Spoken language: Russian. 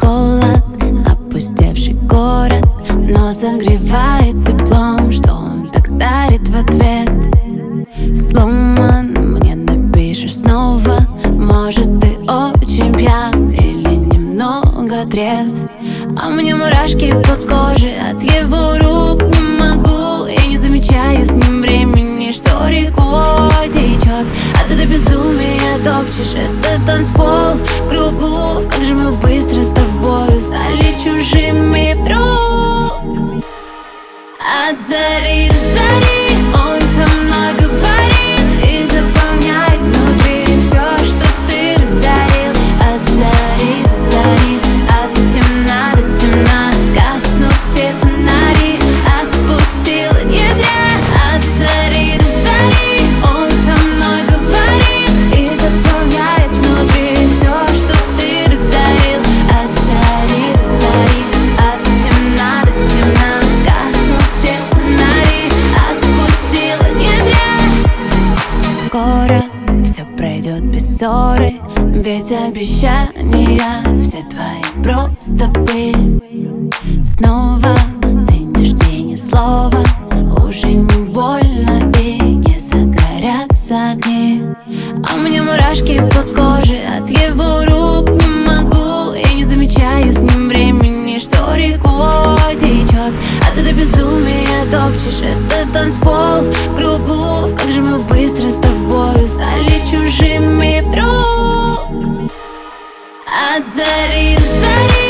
холод, опустевший город, но согревает теплом, что он так дарит в ответ. Сломан, мне напишешь снова. Может, ты очень пьян или немного трезв, а мне мурашки по коже от его рук. Не могу, я не замечаю с ним времени, что рекой течет. А ты до безумия топчешь этот танцпол в кругу. Как же мы быстро с тобою стали чужими вдруг. От зари до зари он со мной говорит и заполняет внутри все, что ты разорил. От зари до зари, от темна до темна, гаснут все фонари, отпустила не зря. От зари до зари он со мной говорит и заполняет внутри все, что ты разорил. От зари до зари, от темна до темна, гаснут все фонари, отпустила не зря. Скоро все пройдет без ссоры, ведь обещания все твои просто пыль. Снова ты не жди ни слова, уже не больно и не загорятся огни. А мне мурашки по коже от его рук. Не могу, я не замечаю с ним времени, что рекой течет. А ты до безумия топчешь этот танцпол в кругу. Как же мы быстро с тобою стали чужими вдруг. От зари до зари